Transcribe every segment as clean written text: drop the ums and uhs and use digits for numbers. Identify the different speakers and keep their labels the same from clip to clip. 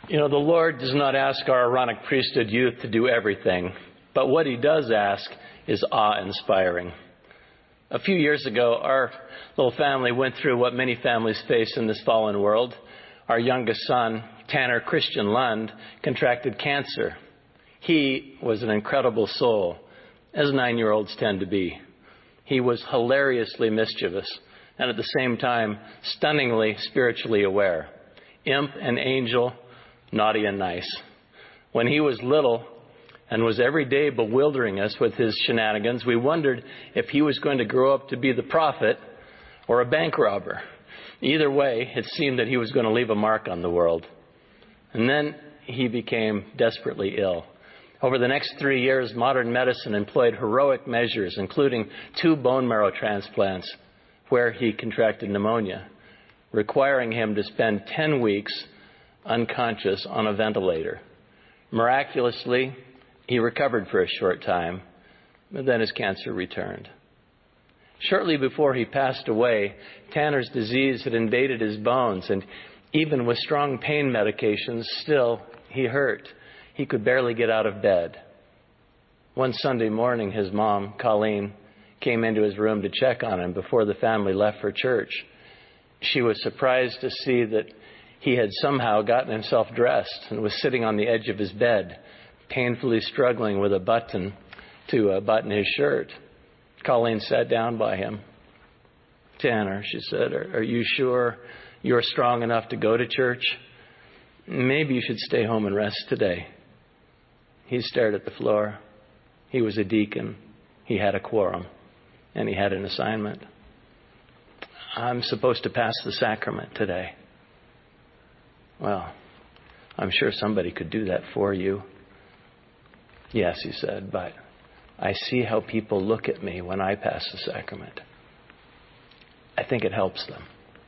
Speaker 1: You know, the Lord does not ask our Aaronic priesthood youth to do everything, but what he does ask is awe-inspiring. A few years ago, our little family went through what many families face in this fallen world. Our youngest son, Tanner Christian Lund, contracted cancer. He was an incredible soul, as 9-year-olds tend to be. He was hilariously mischievous and at the same time stunningly spiritually aware. Imp and angel, naughty and nice. When he was little and was every day bewildering us with his shenanigans, we wondered if he was going to grow up to be the prophet or a bank robber. Either way, it seemed that he was going to leave a mark on the world. And then he became desperately ill. Over the next 3 years, modern medicine employed heroic measures, including 2 bone marrow transplants, where he contracted pneumonia, requiring him to spend 10 weeks unconscious on a ventilator. Miraculously, he recovered for a short time, but then his cancer returned. Shortly before he passed away, Tanner's disease had invaded his bones, and even with strong pain medications, still he hurt. He could barely get out of bed. One Sunday morning, his mom, Colleen, came into his room to check on him before the family left for church. She was surprised to see that he had somehow gotten himself dressed and was sitting on the edge of his bed, painfully struggling with a button to button his shirt. Colleen sat down by him. "Tanner," she said, are you sure you're strong enough to go to church? Maybe you should stay home and rest today." He stared at the floor. He was a deacon. He had a quorum, and he had an assignment. "I'm supposed to pass the sacrament today." "Well, I'm sure somebody could do that for you." "Yes," he said, "but I see how people look at me when I pass the sacrament. I think it helps them."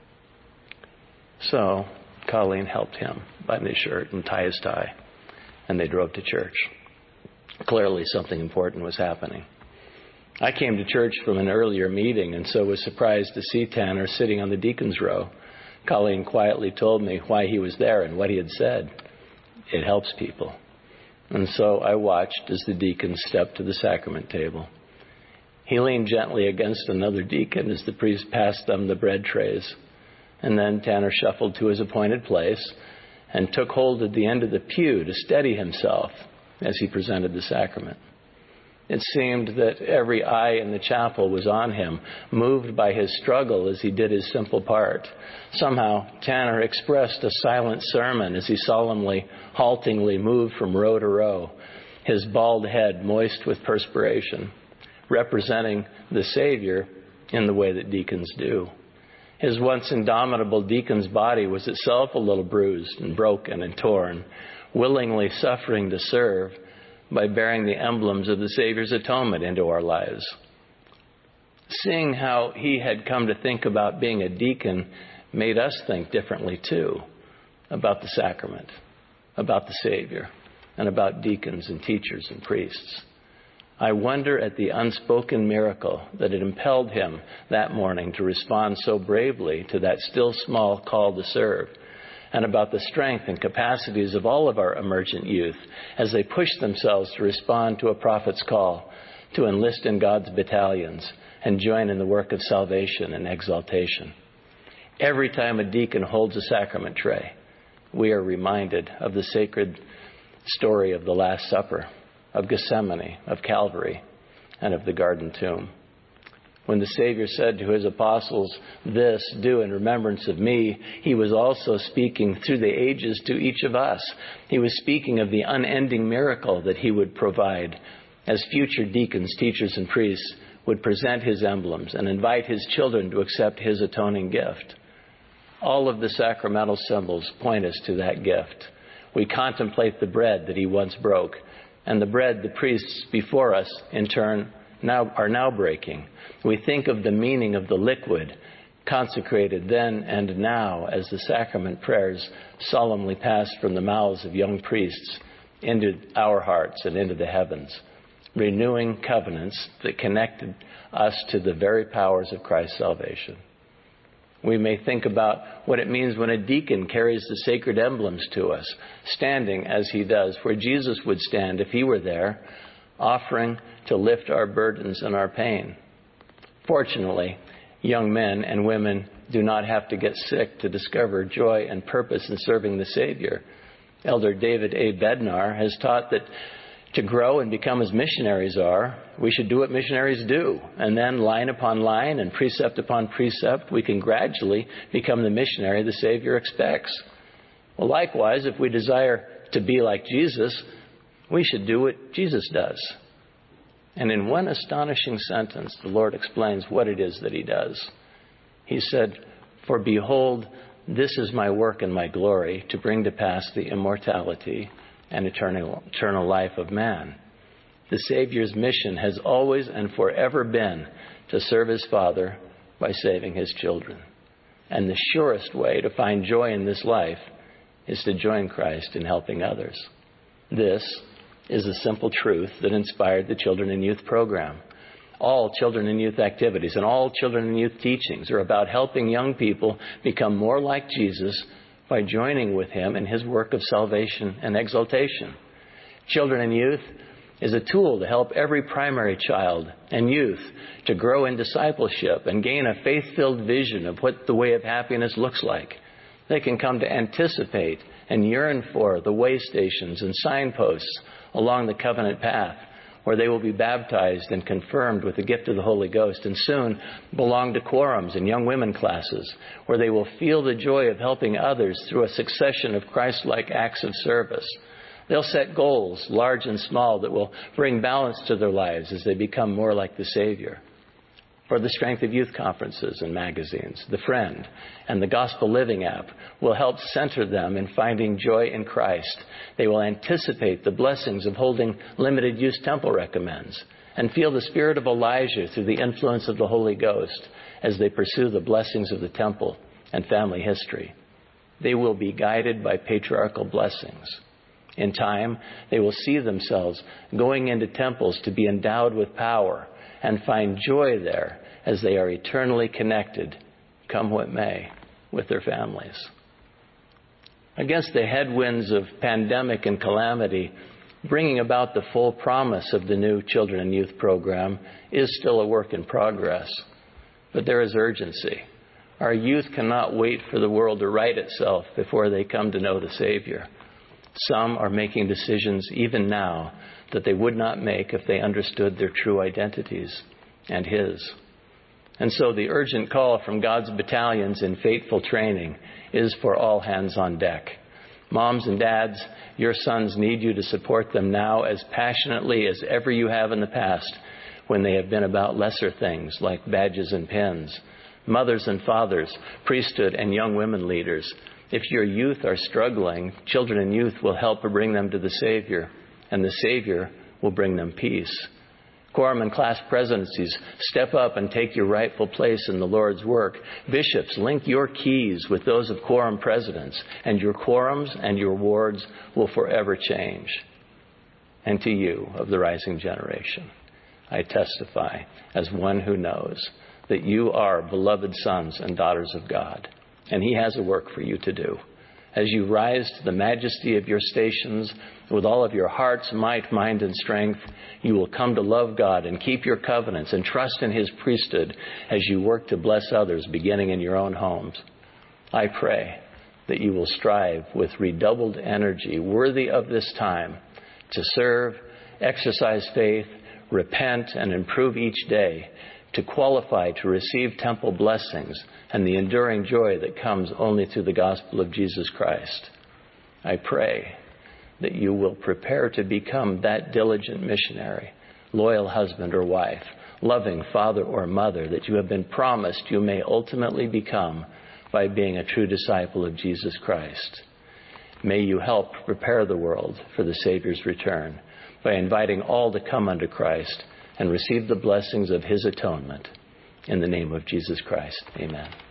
Speaker 1: So Colleen helped him button his shirt and tie his tie, and they drove to church. Clearly something important was happening. I came to church from an earlier meeting and so was surprised to see Tanner sitting on the deacon's row. Colleen quietly told me why he was there and what he had said. It helps people. And so I watched as the deacon stepped to the sacrament table. He leaned gently against another deacon as the priest passed them the bread trays. And then Tanner shuffled to his appointed place and took hold at the end of the pew to steady himself as he presented the sacrament. It seemed that every eye in the chapel was on him, moved by his struggle as he did his simple part. Somehow, Tanner expressed a silent sermon as he solemnly, haltingly moved from row to row, his bald head moist with perspiration, representing the Savior in the way that deacons do. His once indomitable deacon's body was itself a little bruised and broken and torn, willingly suffering to serve by bearing the emblems of the Savior's atonement into our lives. Seeing how he had come to think about being a deacon made us think differently too, about the sacrament, about the Savior, and about deacons and teachers and priests. I wonder at the unspoken miracle that had impelled him that morning to respond so bravely to that still small call to serve, and about the strength and capacities of all of our emergent youth as they push themselves to respond to a prophet's call, to enlist in God's battalions and join in the work of salvation and exaltation. Every time a deacon holds a sacrament tray, we are reminded of the sacred story of the Last Supper, of Gethsemane, of Calvary, and of the garden tomb. When the Savior said to his apostles, "This do in remembrance of me," he was also speaking through the ages to each of us. He was speaking of the unending miracle that he would provide as future deacons, teachers, and priests would present his emblems and invite his children to accept his atoning gift. All of the sacramental symbols point us to that gift. We contemplate the bread that he once broke, and the bread the priests before us, in turn, are now breaking. We think of the meaning of the liquid consecrated then and now as the sacrament prayers solemnly passed from the mouths of young priests into our hearts and into the heavens, renewing covenants that connected us to the very powers of Christ's salvation. We may think about what it means when a deacon carries the sacred emblems to us, standing as he does, where Jesus would stand if he were there, offering to lift our burdens and our pain. Fortunately, young men and women do not have to get sick to discover joy and purpose in serving the Savior. Elder David A. Bednar has taught that to grow and become as missionaries are, we should do what missionaries do. And then line upon line and precept upon precept, we can gradually become the missionary the Savior expects. Well, likewise, if we desire to be like Jesus, we should do what Jesus does. And in one astonishing sentence, the Lord explains what it is that he does. He said, "For behold, this is my work and my glory, to bring to pass the immortality and eternal life of man." The Savior's mission has always and forever been to serve his Father by saving his children. And the surest way to find joy in this life is to join Christ in helping others. This is a simple truth that inspired the Children and Youth program. All children and youth activities and all children and youth teachings are about helping young people become more like Jesus by joining with him in his work of salvation and exaltation. Children and Youth is a tool to help every primary child and youth to grow in discipleship and gain a faith-filled vision of what the way of happiness looks like. They can come to anticipate and yearn for the way stations and signposts along the covenant path, where they will be baptized and confirmed with the gift of the Holy Ghost, and soon belong to quorums and young women classes, where they will feel the joy of helping others through a succession of Christ-like acts of service. They'll set goals, large and small, that will bring balance to their lives as they become more like the Savior. For the Strength of Youth conferences and magazines, The Friend and the Gospel Living app will help center them in finding joy in Christ. They will anticipate the blessings of holding limited use temple recommends and feel the spirit of Elijah through the influence of the Holy Ghost as they pursue the blessings of the temple and family history. They will be guided by patriarchal blessings. In time, they will see themselves going into temples to be endowed with power and find joy there as they are eternally connected, come what may, with their families. Against the headwinds of pandemic and calamity, bringing about the full promise of the new Children and Youth program is still a work in progress. But there is urgency. Our youth cannot wait for the world to right itself before they come to know the Savior. Some are making decisions even now that they would not make if they understood their true identities and his. And so the urgent call from God's battalions in faithful training is for all hands on deck. Moms and dads, your sons need you to support them now as passionately as ever you have in the past when they have been about lesser things like badges and pins. Mothers and fathers, priesthood and young women leaders, if your youth are struggling, Children and Youth will help to bring them to the Savior, and the Savior will bring them peace. Quorum and class presidencies, step up and take your rightful place in the Lord's work. Bishops, link your keys with those of quorum presidents, and your quorums and your wards will forever change. And to you of the rising generation, I testify as one who knows that you are beloved sons and daughters of God. And he has a work for you to do. As you rise to the majesty of your stations with all of your heart's might, mind, and strength, you will come to love God and keep your covenants and trust in his priesthood as you work to bless others, beginning in your own homes. I pray that you will strive with redoubled energy, worthy of this time, to serve, exercise faith, repent, and improve each day, to qualify to receive temple blessings and the enduring joy that comes only through the gospel of Jesus Christ. I pray that you will prepare to become that diligent missionary, loyal husband or wife, loving father or mother that you have been promised you may ultimately become by being a true disciple of Jesus Christ. May you help prepare the world for the Savior's return by inviting all to come unto Christ and receive the blessings of his atonement. In the name of Jesus Christ, amen.